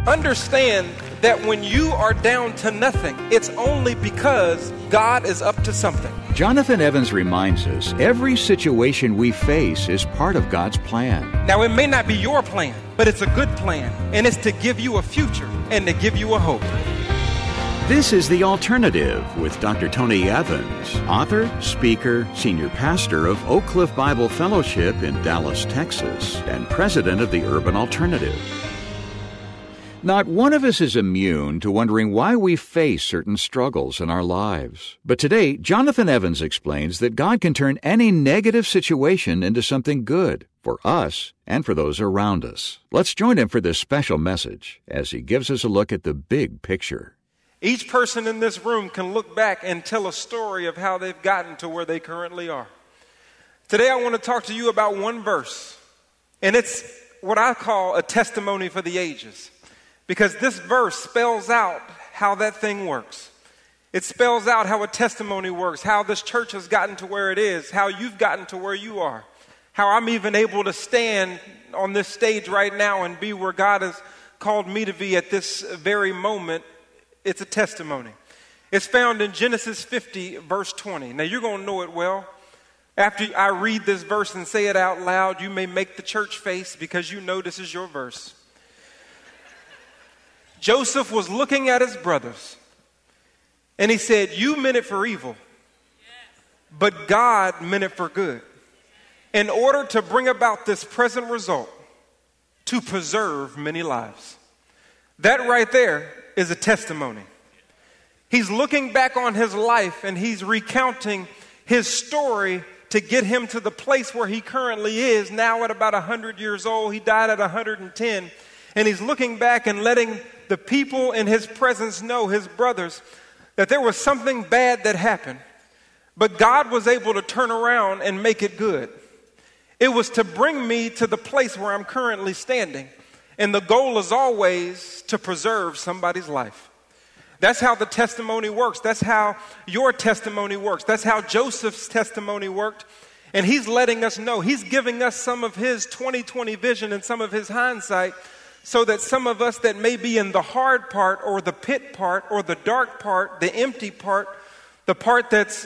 Understand that when you are down to nothing, it's only because God is up to something. Jonathan Evans reminds us every situation we face is part of God's plan. Now, it may not be your plan, but it's a good plan, and it's to give you a future and to give you a hope. This is The Alternative with Dr. Tony Evans, author, speaker, senior pastor of Oak Cliff Bible Fellowship in Dallas, Texas, and president of the Urban Alternative. Not one of us is immune to wondering why we face certain struggles in our lives. But today, Jonathan Evans explains that God can turn any negative situation into something good for us and for those around us. Let's join him for this special message as he gives us a look at the big picture. Each person in this room can look back and tell a story of how they've gotten to where they currently are. Today, I want to talk to you about one verse, and it's what I call a testimony for the ages. Because this verse spells out how that thing works. It spells out how a testimony works, how this church has gotten to where it is, how you've gotten to where you are, how I'm even able to stand on this stage right now and be where God has called me to be at this very moment. It's a testimony. It's found in Genesis 50, verse 20. Now, you're going to know it well. After I read this verse and say it out loud, you may make the church face because you know this is your verse. Joseph was looking at his brothers, and he said, "You meant it for evil, but God meant it for good, in order to bring about this present result, to preserve many lives." That right there is a testimony. He's looking back on his life, and he's recounting his story to get him to the place where he currently is, now at about 100 years old. He died at 110. And he's looking back and letting the people in his presence know, his brothers, that there was something bad that happened. But God was able to turn around and make it good. It was to bring me to the place where I'm currently standing. And the goal is always to preserve somebody's life. That's how the testimony works. That's how your testimony works. That's how Joseph's testimony worked. And he's letting us know. He's giving us some of his 20/20 vision and some of his hindsight, so that some of us that may be in the hard part or the pit part or the dark part, the empty part, the part that's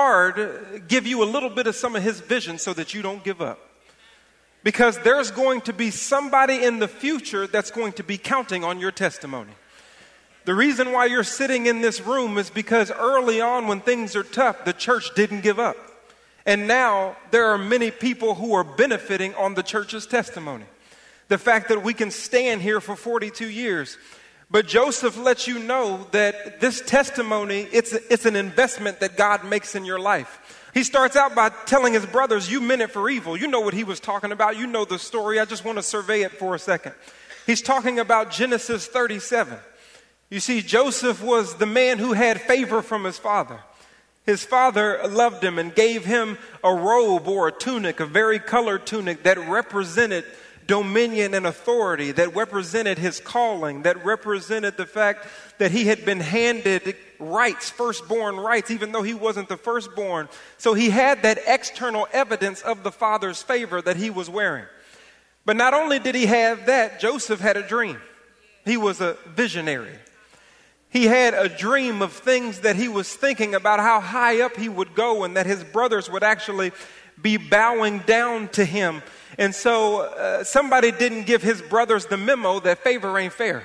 hard, give you a little bit of some of his vision so that you don't give up. Because there's going to be somebody in the future that's going to be counting on your testimony. The reason why you're sitting in this room is because early on when things are tough, the church didn't give up. And now there are many people who are benefiting on the church's testimony. The fact that we can stand here for 42 years. But Joseph lets you know that this testimony, it's an investment that God makes in your life. He starts out by telling his brothers, "You meant it for evil." You know what he was talking about. You know the story. I just want to survey it for a second. He's talking about Genesis 37. You see, Joseph was the man who had favor from his father. His father loved him and gave him a robe or a tunic, a very colored tunic that represented dominion and authority, that represented his calling, that represented the fact that he had been handed rights, firstborn rights, even though he wasn't the firstborn. So he had that external evidence of the father's favor that he was wearing. But not only did he have that, Joseph had a dream. He was a visionary. He had a dream of things that he was thinking about, how high up he would go, and that his brothers would actually be bowing down to him. And so somebody didn't give his brothers the memo that favor ain't fair.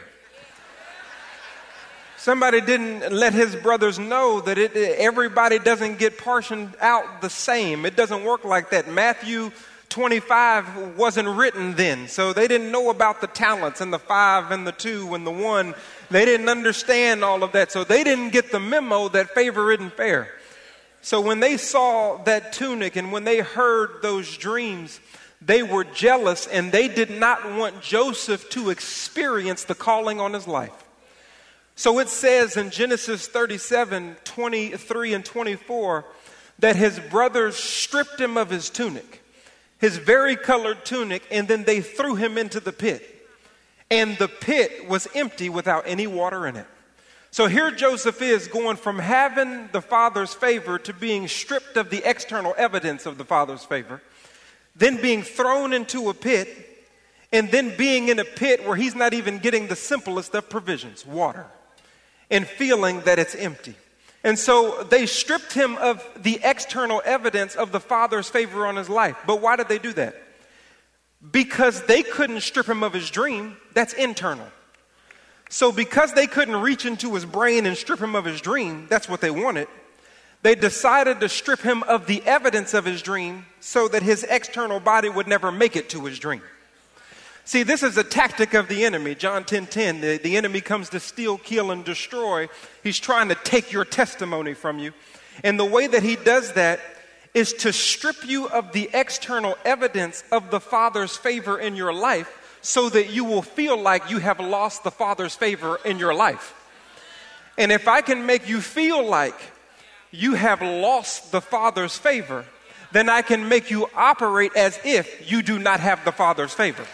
Somebody didn't let his brothers know that everybody doesn't get portioned out the same. It doesn't work like that. Matthew 25 wasn't written then, so they didn't know about the talents and the 5 and the 2 and the 1. They didn't understand all of that, so they didn't get the memo that favor isn't fair. So when they saw that tunic and when they heard those dreams, they were jealous, and they did not want Joseph to experience the calling on his life. So it says in Genesis 37, 23 and 24, that his brothers stripped him of his tunic, his very colored tunic, and then they threw him into the pit. And the pit was empty without any water in it. So here Joseph is going from having the father's favor to being stripped of the external evidence of the father's favor, then being thrown into a pit, and then being in a pit where he's not even getting the simplest of provisions, water, and feeling that it's empty. And so they stripped him of the external evidence of the Father's favor on his life. But why did they do that? Because they couldn't strip him of his dream. That's internal. So because they couldn't reach into his brain and strip him of his dream, that's what they wanted. They decided to strip him of the evidence of his dream so that his external body would never make it to his dream. See, this is a tactic of the enemy. John 10:10, the enemy comes to steal, kill, and destroy. He's trying to take your testimony from you. And the way that he does that is to strip you of the external evidence of the Father's favor in your life so that you will feel like you have lost the Father's favor in your life. And if I can make you feel like you have lost the Father's favor, then I can make you operate as if you do not have the Father's favor.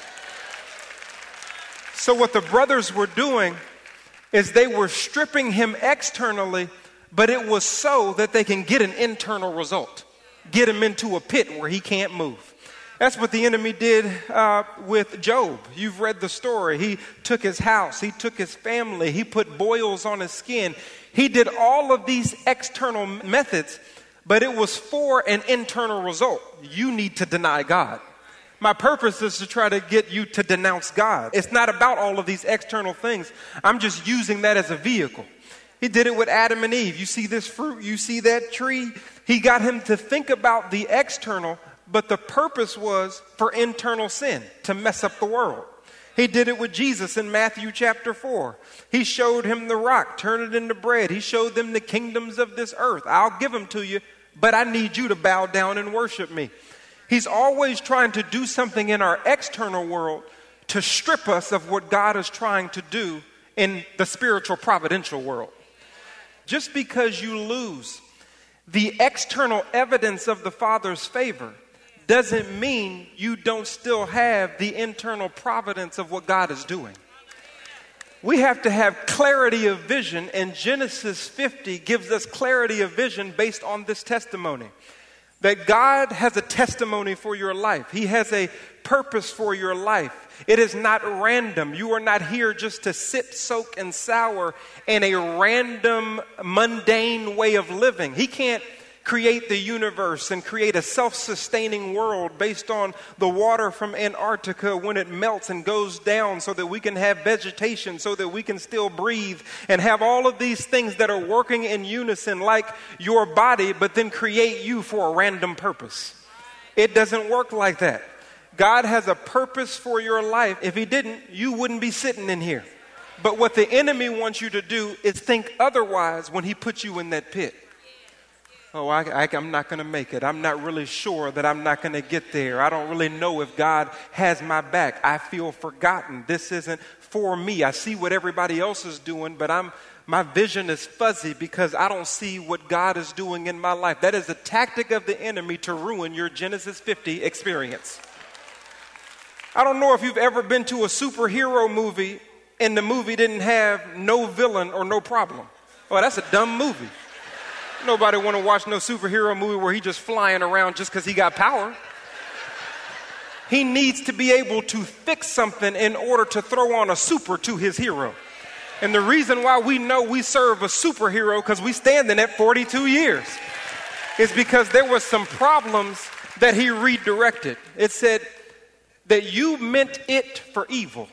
So what the brothers were doing is they were stripping him externally, but it was so that they can get an internal result, get him into a pit where he can't move. That's what the enemy did with Job. You've read the story. He took his house. He took his family. He put boils on his skin. He did all of these external methods, but it was for an internal result. You need to deny God. My purpose is to try to get you to denounce God. It's not about all of these external things. I'm just using that as a vehicle. He did it with Adam and Eve. You see this fruit, you see that tree. He got him to think about the external, but the purpose was for internal sin, to mess up the world. He did it with Jesus in Matthew chapter 4. He showed him the rock, turn it into bread. He showed them the kingdoms of this earth. I'll give them to you, but I need you to bow down and worship me. He's always trying to do something in our external world to strip us of what God is trying to do in the spiritual providential world. Just because you lose the external evidence of the Father's favor doesn't mean you don't still have the internal providence of what God is doing. We have to have clarity of vision, and Genesis 50 gives us clarity of vision based on this testimony. That God has a testimony for your life. He has a purpose for your life. It is not random. You are not here just to sit, soak, and sour in a random, mundane way of living. He can't create the universe and create a self-sustaining world based on the water from Antarctica when it melts and goes down so that we can have vegetation, so that we can still breathe and have all of these things that are working in unison like your body, but then create you for a random purpose. It doesn't work like that. God has a purpose for your life. If he didn't, you wouldn't be sitting in here. But what the enemy wants you to do is think otherwise when he puts you in that pit. Oh, I'm not going to make it. I'm not really sure that I'm not going to get there. I don't really know if God has my back. I feel forgotten. This isn't for me. I see what everybody else is doing, but my vision is fuzzy because I don't see what God is doing in my life. That is a tactic of the enemy to ruin your Genesis 50 experience. I don't know if you've ever been to a superhero movie and the movie didn't have no villain or no problem. Oh, that's a dumb movie. Nobody want to watch no superhero movie where he just flying around just because he got power. He needs to be able to fix something in order to throw on a super to his hero. And the reason why we know we serve a superhero because we standing at 42 years is because there was some problems that he redirected. It said that you meant it for evil,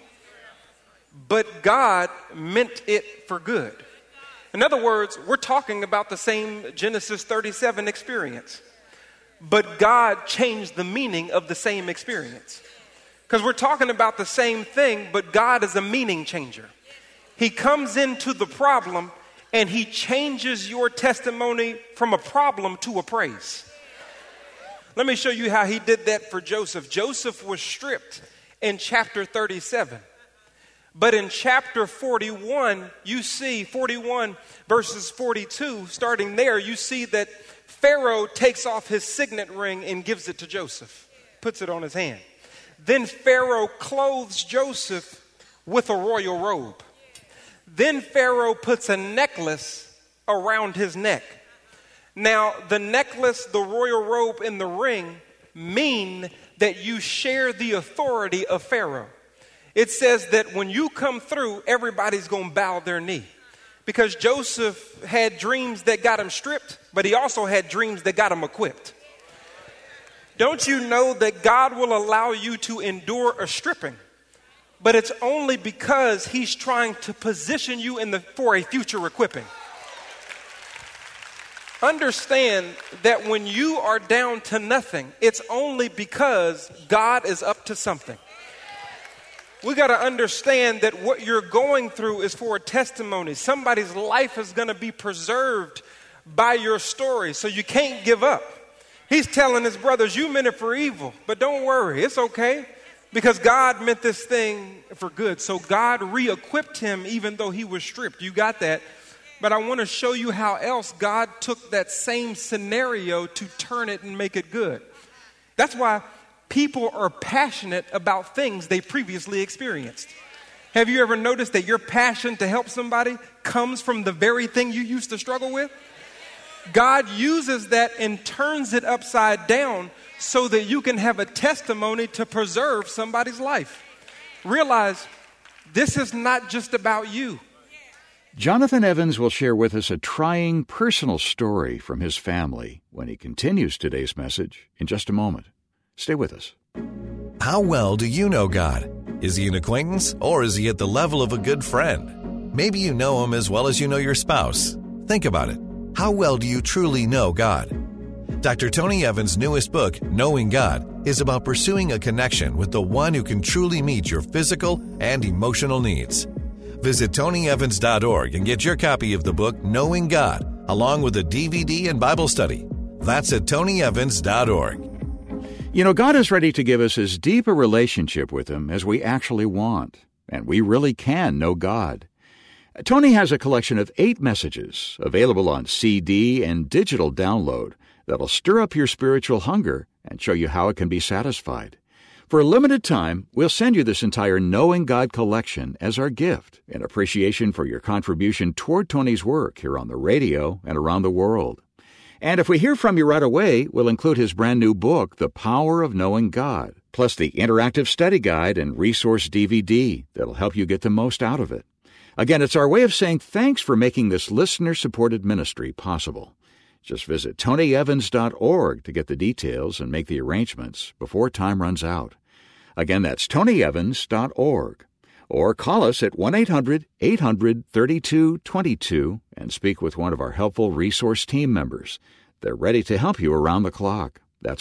but God meant it for good. In other words, we're talking about the same Genesis 37 experience, but God changed the meaning of the same experience. Because we're talking about the same thing, but God is a meaning changer. He comes into the problem and he changes your testimony from a problem to a praise. Let me show you how he did that for Joseph. Joseph was stripped in chapter 37. But in chapter 41, you see 41 verses 42, starting there, you see that Pharaoh takes off his signet ring and gives it to Joseph, puts it on his hand. Then Pharaoh clothes Joseph with a royal robe. Then Pharaoh puts a necklace around his neck. Now, the necklace, the royal robe, and the ring mean that you share the authority of Pharaoh. it says that when you come through, everybody's going to bow their knee. Because Joseph had dreams that got him stripped, but he also had dreams that got him equipped. Don't you know that God will allow you to endure a stripping? But it's only because he's trying to position you for a future equipping. Understand that when you are down to nothing, it's only because God is up to something. We got to understand that what you're going through is for a testimony. Somebody's life is going to be preserved by your story, so you can't give up. He's telling his brothers, you meant it for evil, but don't worry, it's okay, because God meant this thing for good. So God re-equipped him even though he was stripped. You got that? But I want to show you how else God took that same scenario to turn it and make it good. That's why people are passionate about things they previously experienced. Have you ever noticed that your passion to help somebody comes from the very thing you used to struggle with? God uses that and turns it upside down so that you can have a testimony to preserve somebody's life. Realize this is not just about you. Jonathan Evans will share with us a trying personal story from his family when he continues today's message in just a moment. Stay with us. How well do you know God? Is he an acquaintance or is he at the level of a good friend? Maybe you know him as well as you know your spouse. Think about it. How well do you truly know God? Dr. Tony Evans' newest book, Knowing God, is about pursuing a connection with the one who can truly meet your physical and emotional needs. Visit TonyEvans.org and get your copy of the book, Knowing God, along with a DVD and Bible study. That's at TonyEvans.org. You know, God is ready to give us as deep a relationship with him as we actually want, and we really can know God. Tony has a collection of 8 messages available on CD and digital download that'll stir up your spiritual hunger and show you how it can be satisfied. For a limited time, we'll send you this entire Knowing God collection as our gift in appreciation for your contribution toward Tony's work here on the radio and around the world. And if we hear from you right away, we'll include his brand new book, The Power of Knowing God, plus the interactive study guide and resource DVD that'll help you get the most out of it. Again, it's our way of saying thanks for making this listener-supported ministry possible. Just visit TonyEvans.org to get the details and make the arrangements before time runs out. Again, that's TonyEvans.org. Or call us at 1-800-800-3222 and speak with one of our helpful resource team members. They're ready to help you around the clock. That's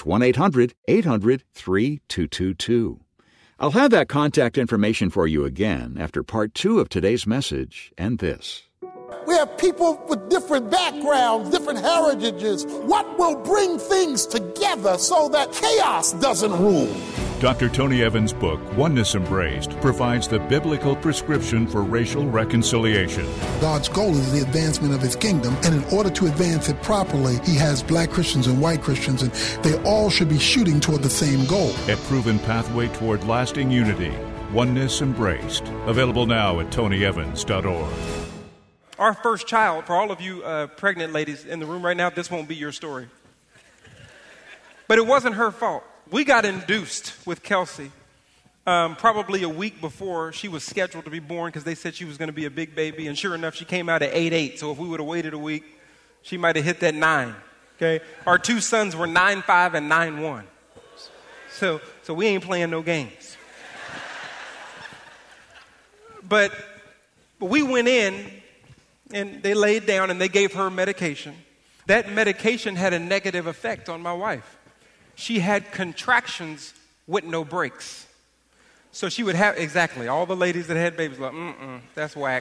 1-800-800-3222. I'll have that contact information for you again after part 2 of today's message and this. We have people with different backgrounds, different heritages. What will bring things together so that chaos doesn't rule? Dr. Tony Evans' book, Oneness Embraced, provides the biblical prescription for racial reconciliation. God's goal is the advancement of his kingdom, and in order to advance it properly, he has black Christians and white Christians, and they all should be shooting toward the same goal. A proven pathway toward lasting unity. Oneness Embraced. Available now at TonyEvans.org. Our first child, for all of you pregnant ladies in the room right now, this won't be your story. But it wasn't her fault. We got induced with Kelsey probably a week before she was scheduled to be born because they said she was going to be a big baby. And sure enough, she came out at 8'8". So if we would have waited a week, she might have hit that 9. Okay, our 2 sons were 9'5" and 9'1". So we ain't playing no games. But we went in and they laid down and they gave her medication. That medication had a negative effect on my wife. She had contractions with no breaks. So she would have, exactly, all the ladies that had babies like, that's whack.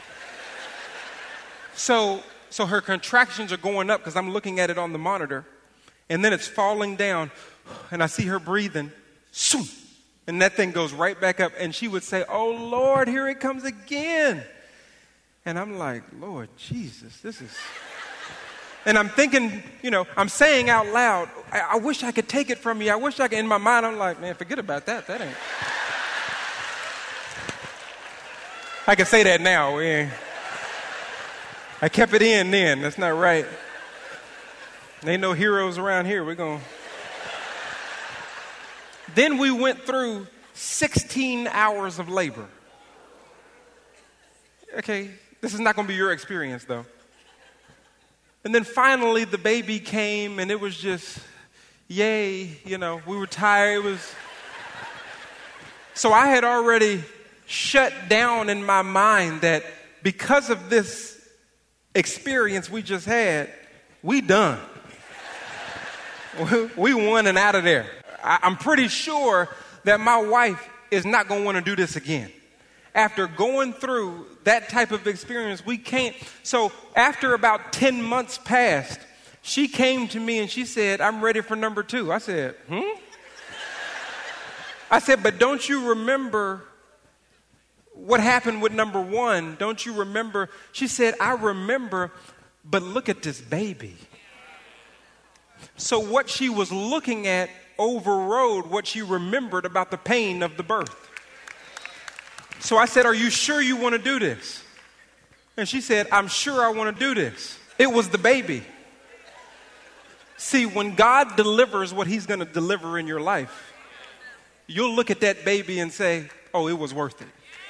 So her contractions are going up because I'm looking at it on the monitor, and then it's falling down, and I see her breathing, and that thing goes right back up, and she would say, oh, Lord, here it comes again. And I'm like, Lord Jesus, this is... And I'm thinking, I'm saying out loud, I wish I could take it from you. I wish I could. In my mind, I'm like, man, forget about that. That ain't. I can say that now. I kept it in then. That's not right. There ain't no heroes around here. Then we went through 16 hours of labor. Okay, this is not going to be your experience, though. And then finally, the baby came, and it was just, yay, we were tired. So I had already shut down in my mind that because of this experience we just had, we done. We won and out of there. I'm pretty sure that my wife is not going to want to do this again. After going through that type of experience, we can't. So after about 10 months passed, she came to me and she said, I'm ready for number 2. I said, I said, but don't you remember what happened with number 1? Don't you remember? She said, I remember, but look at this baby. So what she was looking at overrode what she remembered about the pain of the birth. So I said, are you sure you want to do this? And she said, I'm sure I want to do this. It was the baby. See, when God delivers what he's going to deliver in your life, you'll look at that baby and say, oh, it was worth it.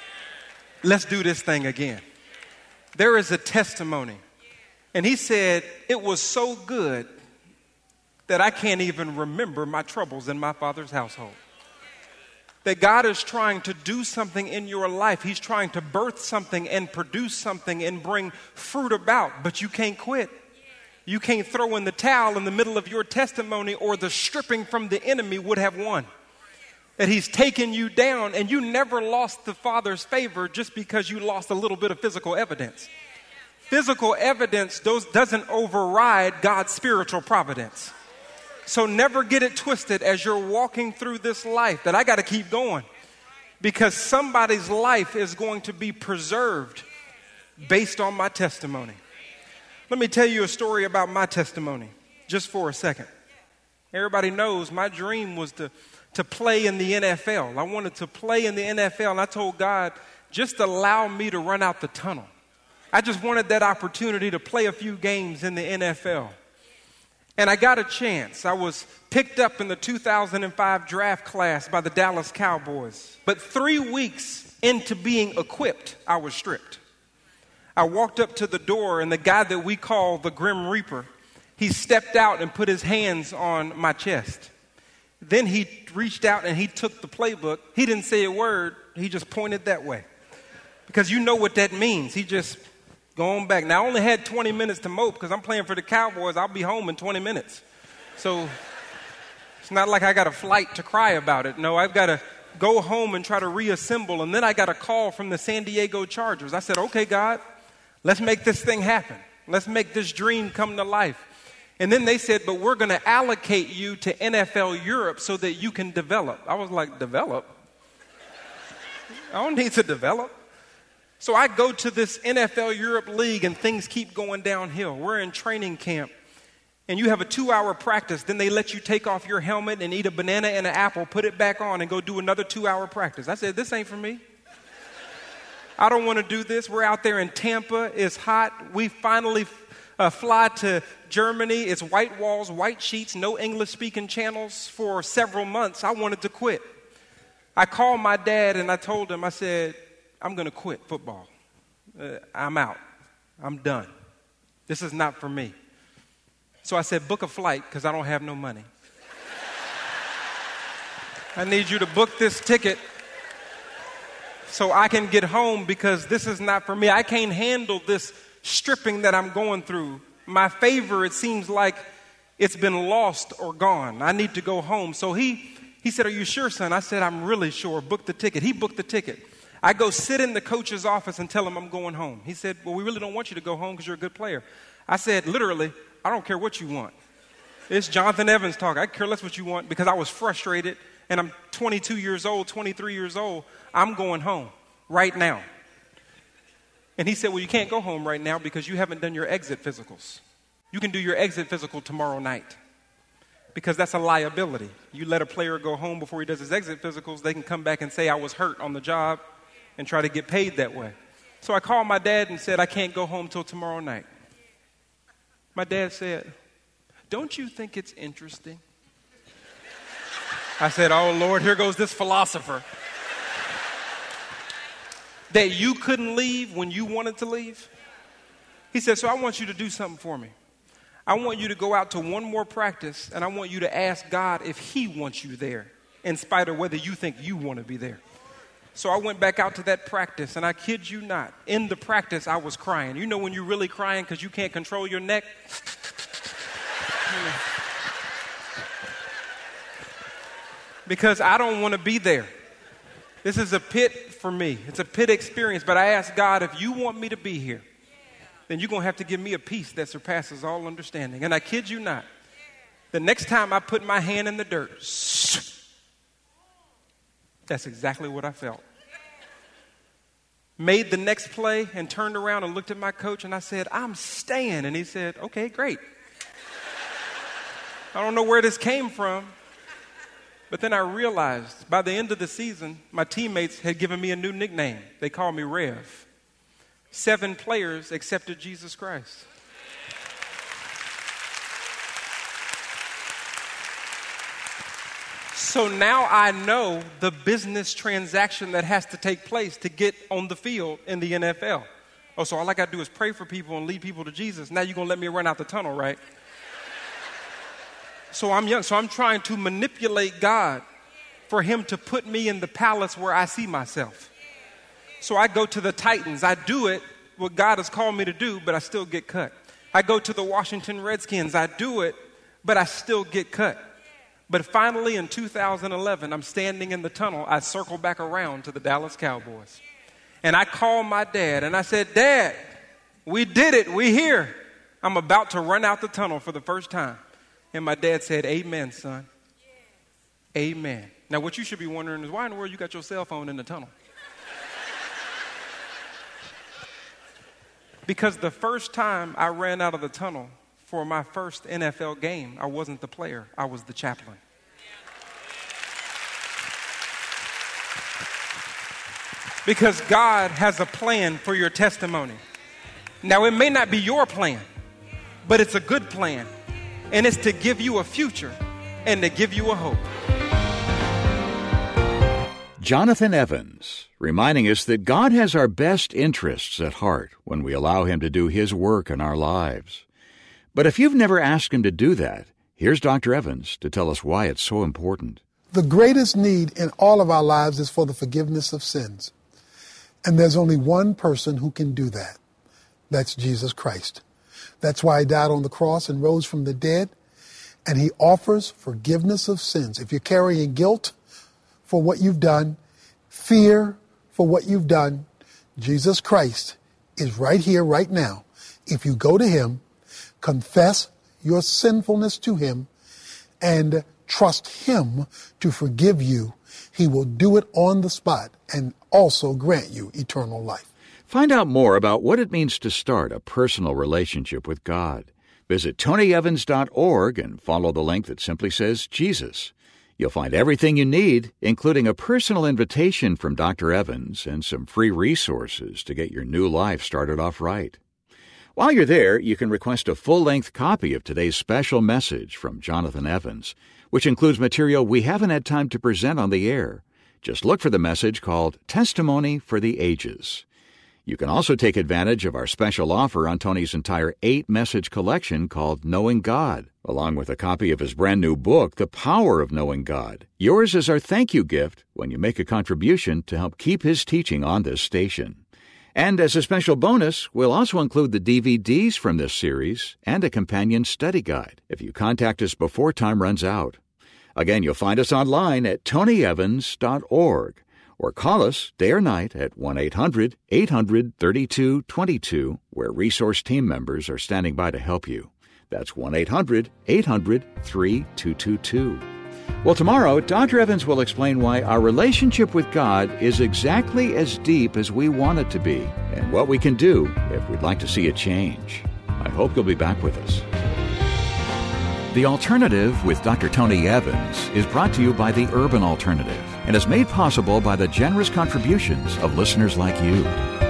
Let's do this thing again. There is a testimony. And he said, it was so good that I can't even remember my troubles in my father's household. That God is trying to do something in your life. He's trying to birth something and produce something and bring fruit about, but you can't quit. You can't throw in the towel in the middle of your testimony, or the stripping from the enemy would have won. That he's taken you down, and you never lost the Father's favor just because you lost a little bit of physical evidence. Physical evidence doesn't override God's spiritual providence. So never get it twisted as you're walking through this life that I got to keep going, because somebody's life is going to be preserved based on my testimony. Let me tell you a story about my testimony just for a second. Everybody knows my dream was to play in the NFL. I wanted to play in the NFL, and I told God, just allow me to run out the tunnel. I just wanted that opportunity to play a few games in the NFL. And I got a chance. I was picked up in the 2005 draft class by the Dallas Cowboys. But 3 weeks into being equipped, I was stripped. I walked up to the door, and the guy that we call the Grim Reaper, he stepped out and put his hands on my chest. Then he reached out and he took the playbook. He didn't say a word. He just pointed that way. Because you know what that means. He just going back. Now, I only had 20 minutes to mope because I'm playing for the Cowboys. I'll be home in 20 minutes. So it's not like I got a flight to cry about it. No, I've got to go home and try to reassemble. And then I got a call from the San Diego Chargers. I said, okay, God, let's make this thing happen. Let's make this dream come to life. And then they said, but we're going to allocate you to NFL Europe so that you can develop. I was like, develop? I don't need to develop. So I go to this NFL Europe League, and things keep going downhill. We're in training camp, and you have a 2-hour practice. Then they let you take off your helmet and eat a banana and an apple, put it back on, and go do another 2-hour practice. I said, this ain't for me. I don't want to do this. We're out there in Tampa. It's hot. We finally fly to Germany. It's white walls, white sheets, no English-speaking channels for several months. I wanted to quit. I called my dad, and I told him, I said, I'm going to quit football. I'm out. I'm done. This is not for me. So I said, book a flight because I don't have no money. I need you to book this ticket so I can get home because this is not for me. I can't handle this stripping that I'm going through. My favor, it seems like it's been lost or gone. I need to go home. So he said, are you sure, son? I said, I'm really sure. Book the ticket. He booked the ticket. I go sit in the coach's office and tell him I'm going home. He said, well, we really don't want you to go home because you're a good player. I said, literally, I don't care what you want. It's Jonathan Evans talking. I care less what you want because I was frustrated, and I'm 22 years old, 23 years old. I'm going home right now. And he said, well, you can't go home right now because you haven't done your exit physicals. You can do your exit physical tomorrow night because that's a liability. You let a player go home before he does his exit physicals, they can come back and say I was hurt on the job and try to get paid that way. So I called my dad and said, I can't go home till tomorrow night. My dad said, don't you think it's interesting? I said, oh, Lord, here goes this philosopher. that you couldn't leave when you wanted to leave? He said, so I want you to do something for me. I want you to go out to one more practice, and I want you to ask God if he wants you there, in spite of whether you think you want to be there. So I went back out to that practice, and I kid you not, in the practice, I was crying. You know when you're really crying because you can't control your neck? Because I don't want to be there. This is a pit for me. It's a pit experience, but I asked God, if you want me to be here, then you're going to have to give me a peace that surpasses all understanding. And I kid you not, the next time I put my hand in the dirt, that's exactly what I felt. Made the next play and turned around and looked at my coach and I said, I'm staying. And he said, okay, great. I don't know where this came from, but then I realized by the end of the season, my teammates had given me a new nickname. They called me Rev. 7 players accepted Jesus Christ. So now I know the business transaction that has to take place to get on the field in the NFL. Oh, so all I got to do is pray for people and lead people to Jesus. Now you're going to let me run out the tunnel, right? So I'm young, so I'm trying to manipulate God for him to put me in the palace where I see myself. So I go to the Titans. I do it, what God has called me to do, but I still get cut. I go to the Washington Redskins. I do it, but I still get cut. But finally in 2011, I'm standing in the tunnel. I circle back around to the Dallas Cowboys. And I call my dad and I said, Dad, we did it. We here. I'm about to run out the tunnel for the first time. And my dad said, amen, son. Amen. Now what you should be wondering is why in the world you got your cell phone in the tunnel? Because the first time I ran out of the tunnel for my first NFL game, I wasn't the player, I was the chaplain. Because God has a plan for your testimony. Now, it may not be your plan, but it's a good plan. And it's to give you a future and to give you a hope. Jonathan Evans, reminding us that God has our best interests at heart when we allow him to do his work in our lives. But if you've never asked him to do that, here's Dr. Evans to tell us why it's so important. The greatest need in all of our lives is for the forgiveness of sins. And there's only one person who can do that. That's Jesus Christ. That's why he died on the cross and rose from the dead. And he offers forgiveness of sins. If you're carrying guilt for what you've done, fear for what you've done, Jesus Christ is right here, right now. If you go to him, confess your sinfulness to him, and trust him to forgive you, he will do it on the spot and also grant you eternal life. Find out more about what it means to start a personal relationship with God. Visit TonyEvans.org and follow the link that simply says Jesus. You'll find everything you need, including a personal invitation from Dr. Evans and some free resources to get your new life started off right. While you're there, you can request a full-length copy of today's special message from Jonathan Evans, which includes material we haven't had time to present on the air. Just look for the message called Testimony for the Ages. You can also take advantage of our special offer on Tony's entire 8-message collection called Knowing God, along with a copy of his brand new book, The Power of Knowing God. Yours is our thank you gift when you make a contribution to help keep his teaching on this station. And as a special bonus, we'll also include the DVDs from this series and a companion study guide if you contact us before time runs out. Again, you'll find us online at TonyEvans.org. Or call us day or night at 1-800-800-3222, where resource team members are standing by to help you. That's 1-800-800-3222. Well, tomorrow, Dr. Evans will explain why our relationship with God is exactly as deep as we want it to be, and what we can do if we'd like to see it change. I hope you'll be back with us. The Alternative with Dr. Tony Evans is brought to you by the Urban Alternative and is made possible by the generous contributions of listeners like you.